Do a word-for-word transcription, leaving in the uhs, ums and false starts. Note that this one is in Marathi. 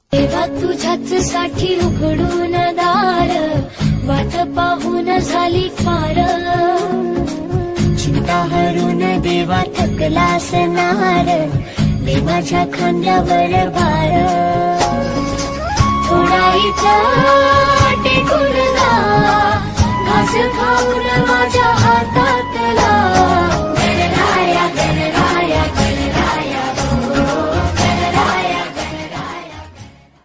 देवा तुझ्याच साठी उघडून दार, वाट पाहून झाली फार, चिंता हरून देवा थकला असणार, दे माझ्या खांद्यावर भार. थोडा इथं